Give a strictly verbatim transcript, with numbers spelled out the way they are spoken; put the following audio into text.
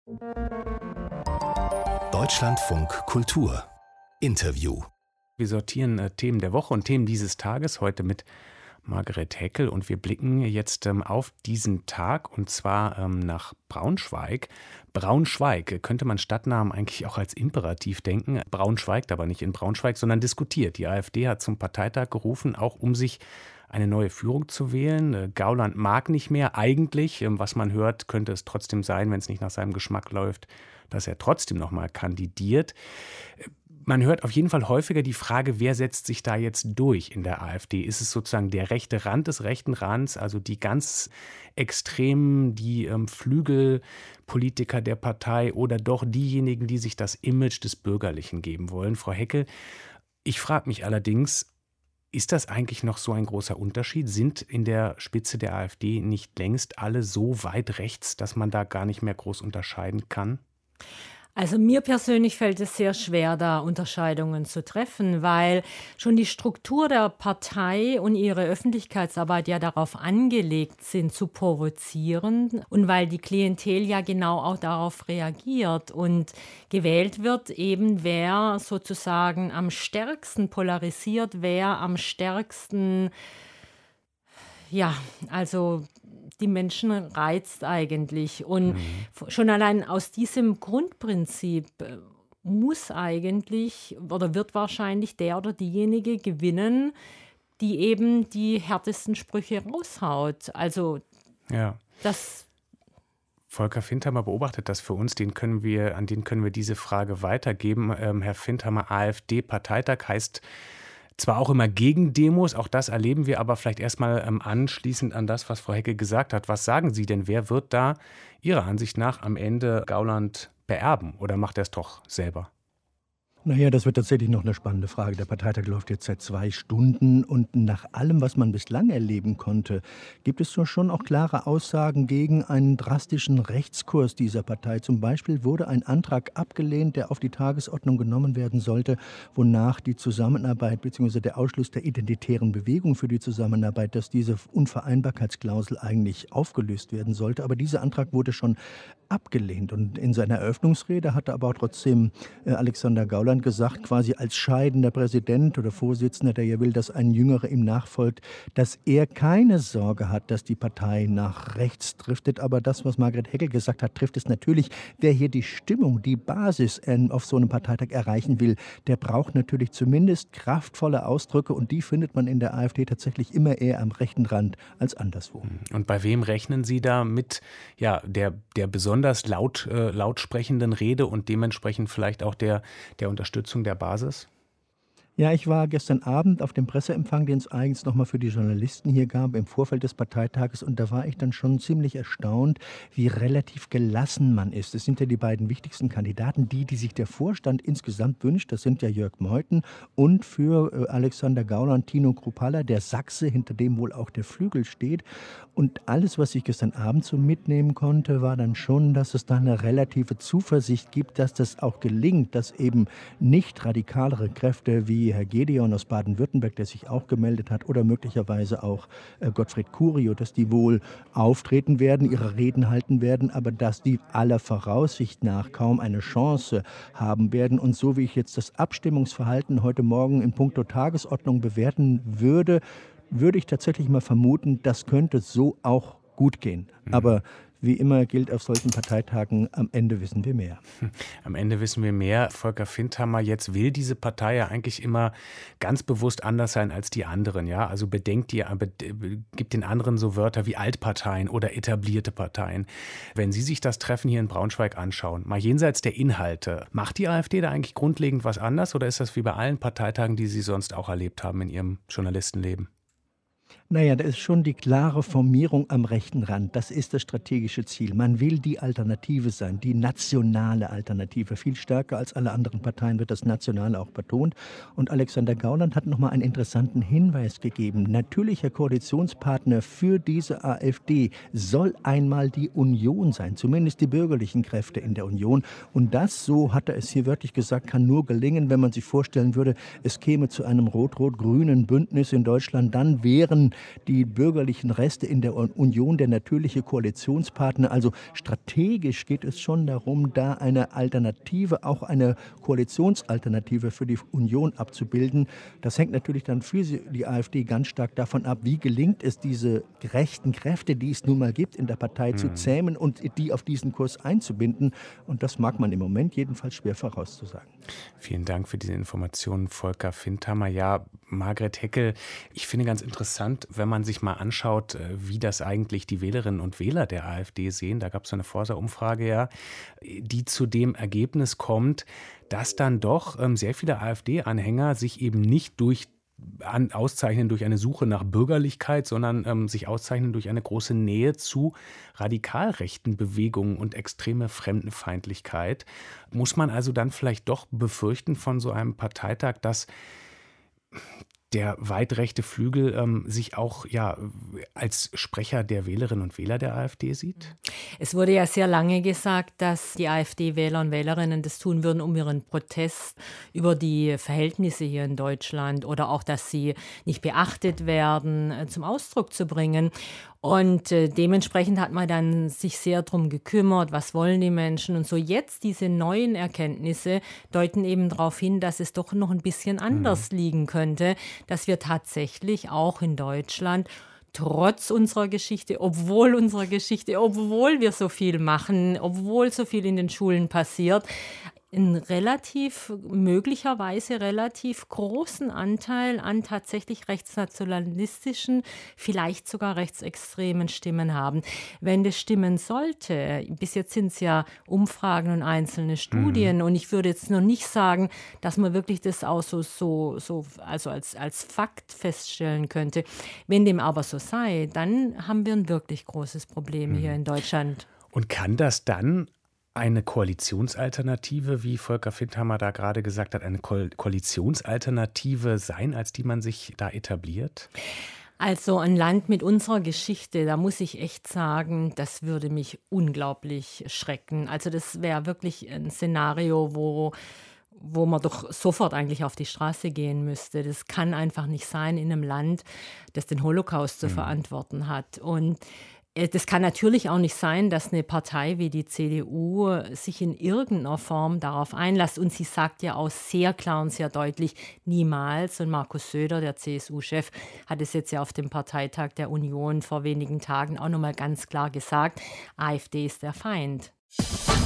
Deutschlandfunk Kultur Interview. Wir sortieren äh, Themen der Woche und Themen dieses Tages heute mit Margret Heckel und wir blicken jetzt ähm, auf diesen Tag und zwar ähm, nach Braunschweig. Braunschweig könnte man Stadtnamen eigentlich auch als Imperativ denken. Braunschweigt aber nicht in Braunschweig, sondern diskutiert. Die AfD hat zum Parteitag gerufen, auch um sich eine neue Führung zu wählen. Gauland mag nicht mehr eigentlich. Was man hört, könnte es trotzdem sein, wenn es nicht nach seinem Geschmack läuft, dass er trotzdem noch mal kandidiert. Man hört auf jeden Fall häufiger die Frage, wer setzt sich da jetzt durch in der AfD? Ist es sozusagen der rechte Rand des rechten Rands, also die ganz Extremen, die ähm, Flügelpolitiker der Partei oder doch diejenigen, die sich das Image des Bürgerlichen geben wollen? Frau Heckel, ich frage mich allerdings, ist das eigentlich noch so ein großer Unterschied? Sind in der Spitze der AfD nicht längst alle so weit rechts, dass man da gar nicht mehr groß unterscheiden kann? Also mir persönlich fällt es sehr schwer, da Unterscheidungen zu treffen, weil schon die Struktur der Partei und ihre Öffentlichkeitsarbeit ja darauf angelegt sind, zu provozieren und weil die Klientel ja genau auch darauf reagiert und gewählt wird eben, wer sozusagen am stärksten polarisiert, wer am stärksten, ja, also die Menschen reizt eigentlich. Und mhm. schon allein aus diesem Grundprinzip muss eigentlich oder wird wahrscheinlich der oder diejenige gewinnen, die eben die härtesten Sprüche raushaut. Also ja. das. Volker Findhammer beobachtet das für uns, den können wir, an den können wir diese Frage weitergeben. Ähm, Herr Findhammer, AfD-Parteitag heißt zwar auch immer gegen Demos, auch das erleben wir, aber vielleicht erstmal ähm, anschließend an das, was Frau Heckel gesagt hat. Was sagen Sie denn, wer wird da Ihrer Ansicht nach am Ende Gauland beerben oder macht er es doch selber? Naja, das wird tatsächlich noch eine spannende Frage. Der Parteitag läuft jetzt seit zwei Stunden und nach allem, was man bislang erleben konnte, gibt es doch schon auch klare Aussagen gegen einen drastischen Rechtskurs dieser Partei. Zum Beispiel wurde ein Antrag abgelehnt, der auf die Tagesordnung genommen werden sollte, wonach die Zusammenarbeit bzw. der Ausschluss der identitären Bewegung für die Zusammenarbeit, dass diese Unvereinbarkeitsklausel eigentlich aufgelöst werden sollte. Aber dieser Antrag wurde schon abgelehnt. Und in seiner Eröffnungsrede hatte aber auch trotzdem äh, Alexander Gauland gesagt, quasi als scheidender Präsident oder Vorsitzender, der ja will, dass ein Jüngerer ihm nachfolgt, dass er keine Sorge hat, dass die Partei nach rechts driftet. Aber das, was Margret Heckel gesagt hat, trifft es natürlich. Wer hier die Stimmung, die Basis äh, auf so einem Parteitag erreichen will, der braucht natürlich zumindest kraftvolle Ausdrücke und die findet man in der AfD tatsächlich immer eher am rechten Rand als anderswo. Und bei wem rechnen Sie da mit ja, der, der besonders besonders laut, äh, laut sprechenden Rede und dementsprechend vielleicht auch der, der Unterstützung der Basis? Ja, ich war gestern Abend auf dem Presseempfang, den es eigens nochmal für die Journalisten hier gab, im Vorfeld des Parteitages. Und da war ich dann schon ziemlich erstaunt, wie relativ gelassen man ist. Es sind ja die beiden wichtigsten Kandidaten, die, die sich der Vorstand insgesamt wünscht. Das sind ja Jörg Meuthen und für äh, Alexander Gauland Tino Kruppalla, der Sachse, hinter dem wohl auch der Flügel steht. Und alles, was ich gestern Abend so mitnehmen konnte, war dann schon, dass es da eine relative Zuversicht gibt, dass das auch gelingt, dass eben nicht radikalere Kräfte wie Herr Gedeon aus Baden-Württemberg, der sich auch gemeldet hat, oder möglicherweise auch äh, Gottfried Curio, dass die wohl auftreten werden, ihre Reden halten werden, aber dass die aller Voraussicht nach kaum eine Chance haben werden. Und so wie ich jetzt das Abstimmungsverhalten heute Morgen in puncto Tagesordnung bewerten würde, würde ich tatsächlich mal vermuten, das könnte so auch gut gehen. Mhm. Aber wie immer gilt auf solchen Parteitagen, am Ende wissen wir mehr. Am Ende wissen wir mehr. Volker Findhammer, jetzt will diese Partei ja eigentlich immer ganz bewusst anders sein als die anderen. Ja? Also bedenkt die, gibt den anderen so Wörter wie Altparteien oder etablierte Parteien. Wenn Sie sich das Treffen hier in Braunschweig anschauen, mal jenseits der Inhalte, macht die AfD da eigentlich grundlegend was anders oder ist das wie bei allen Parteitagen, die Sie sonst auch erlebt haben in Ihrem Journalistenleben? Naja, da ist schon die klare Formierung am rechten Rand. Das ist das strategische Ziel. Man will die Alternative sein, die nationale Alternative. Viel stärker als alle anderen Parteien wird das Nationale auch betont. Und Alexander Gauland hat nochmal einen interessanten Hinweis gegeben. Natürlicher Koalitionspartner für diese AfD soll einmal die Union sein, zumindest die bürgerlichen Kräfte in der Union. Und das, so hat er es hier wörtlich gesagt, kann nur gelingen, wenn man sich vorstellen würde, es käme zu einem rot-rot-grünen Bündnis in Deutschland. Dann wären die bürgerlichen Reste in der Union, der natürliche Koalitionspartner. Also strategisch geht es schon darum, da eine Alternative, auch eine Koalitionsalternative für die Union abzubilden. Das hängt natürlich dann für die AfD ganz stark davon ab, wie gelingt es, diese rechten Kräfte, die es nun mal gibt in der Partei, mhm. zu zähmen und die auf diesen Kurs einzubinden. Und das mag man im Moment jedenfalls schwer vorauszusagen. Vielen Dank für diese Informationen, Volker Findhammer. Ja, Margret Heckel, ich finde ganz interessant, wenn man sich mal anschaut, wie das eigentlich die Wählerinnen und Wähler der AfD sehen. Da gab es so eine Forsa-Umfrage, ja, die zu dem Ergebnis kommt, dass dann doch ähm, sehr viele AfD-Anhänger sich eben nicht durch An, auszeichnen durch eine Suche nach Bürgerlichkeit, sondern ähm, sich auszeichnen durch eine große Nähe zu radikal rechten Bewegungen und extreme Fremdenfeindlichkeit. Muss man also dann vielleicht doch befürchten von so einem Parteitag, dass der weit rechte Flügel ähm, sich auch ja als Sprecher der Wählerinnen und Wähler der AfD sieht? Es wurde ja sehr lange gesagt, dass die AfD-Wähler und Wählerinnen das tun würden, um ihren Protest über die Verhältnisse hier in Deutschland oder auch, dass sie nicht beachtet werden, äh, zum Ausdruck zu bringen. Und äh, dementsprechend hat man dann sich sehr darum gekümmert, was wollen die Menschen und so. Jetzt diese neuen Erkenntnisse deuten eben darauf hin, dass es doch noch ein bisschen anders mhm. liegen könnte, dass wir tatsächlich auch in Deutschland trotz unserer Geschichte, obwohl unserer Geschichte, obwohl wir so viel machen, obwohl so viel in den Schulen passiert, einen relativ, möglicherweise relativ großen Anteil an tatsächlich rechtsnationalistischen, vielleicht sogar rechtsextremen Stimmen haben. Wenn das stimmen sollte, bis jetzt sind es ja Umfragen und einzelne Studien, mhm. und ich würde jetzt noch nicht sagen, dass man wirklich das auch so, so, so also als, als Fakt feststellen könnte. Wenn dem aber so sei, dann haben wir ein wirklich großes Problem mhm. hier in Deutschland. Und kann das dann eine Koalitionsalternative, wie Volker Findhammer da gerade gesagt hat, eine Ko- Koalitionsalternative sein, als die man sich da etabliert? Also ein Land mit unserer Geschichte, da muss ich echt sagen, das würde mich unglaublich schrecken. Also das wäre wirklich ein Szenario, wo wo man doch sofort eigentlich auf die Straße gehen müsste. Das kann einfach nicht sein in einem Land, das den Holocaust zu mhm. verantworten hat. Und das kann natürlich auch nicht sein, dass eine Partei wie die C D U sich in irgendeiner Form darauf einlässt. Und sie sagt ja auch sehr klar und sehr deutlich, niemals. Und Markus Söder, der C S U-Chef, hat es jetzt ja auf dem Parteitag der Union vor wenigen Tagen auch nochmal ganz klar gesagt, AfD ist der Feind.